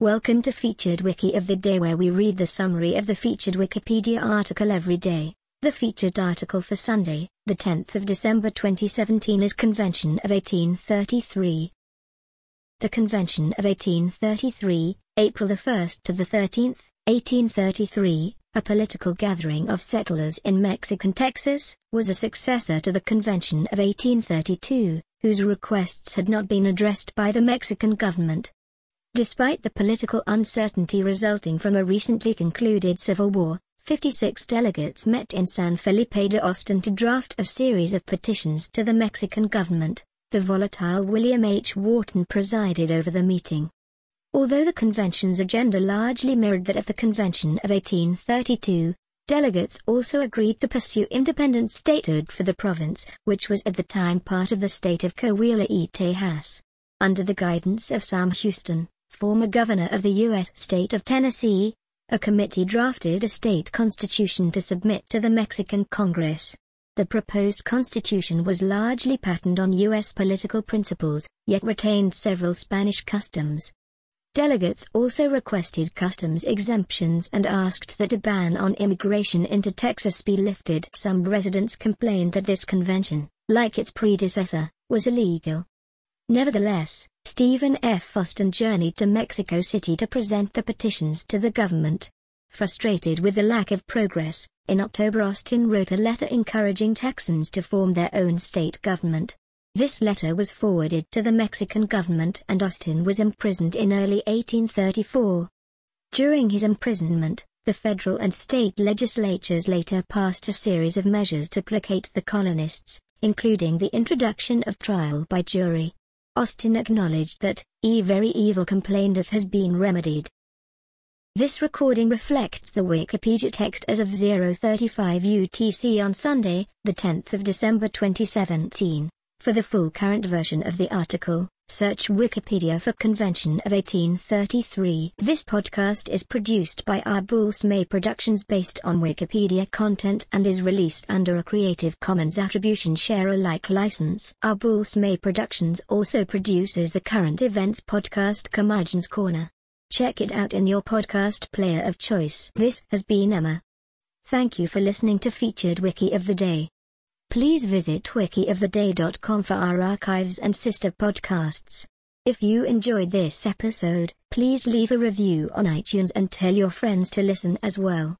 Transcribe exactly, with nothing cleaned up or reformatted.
Welcome to Featured Wiki of the Day, where we read the summary of the featured Wikipedia article every day. The featured article for Sunday, the tenth of December twenty seventeen is Convention of eighteen thirty-three. The Convention of eighteen thirty-three, April the first to the thirteenth, eighteen thirty-three, a political gathering of settlers in Mexican Texas, was a successor to the Convention of eighteen thirty-two, whose requests had not been addressed by the Mexican government. Despite the political uncertainty resulting from a recently concluded civil war, fifty-six delegates met in San Felipe de Austin to draft a series of petitions to the Mexican government. The volatile William H. Wharton presided over the meeting. Although the convention's agenda largely mirrored that of the Convention of eighteen thirty-two, delegates also agreed to pursue independent statehood for the province, which was at the time part of the state of Coahuila y Tejas. Under the guidance of Sam Houston, former governor of the U S state of Tennessee, a committee drafted a state constitution to submit to the Mexican Congress. The proposed constitution was largely patterned on U S political principles, yet retained several Spanish customs. Delegates also requested customs exemptions and asked that a ban on immigration into Texas be lifted. Some residents complained that this convention, like its predecessor, was illegal. Nevertheless, Stephen F. Austin journeyed to Mexico City to present the petitions to the government. Frustrated with the lack of progress, in October Austin wrote a letter encouraging Texans to form their own state government. This letter was forwarded to the Mexican government and Austin was imprisoned in early eighteen thirty-four. During his imprisonment, the federal and state legislatures later passed a series of measures to placate the colonists, including the introduction of trial by jury. Austin acknowledged that, "E very evil complained of has been remedied." This recording reflects the Wikipedia text as of zero thirty-five U T C on Sunday, the tenth of December twenty seventeen. For the full current version of the article, search Wikipedia for Convention of eighteen thirty-three. This podcast is produced by Arbulse May Productions based on Wikipedia content and is released under a Creative Commons Attribution Share Alike license. Arbulse May Productions also produces the current events podcast Curmudgeon's Corner. Check it out in your podcast player of choice. This has been Emma. Thank you for listening to Featured Wiki of the Day. Please visit wiki of the day dot com for our archives and sister podcasts. If you enjoyed this episode, please leave a review on iTunes and tell your friends to listen as well.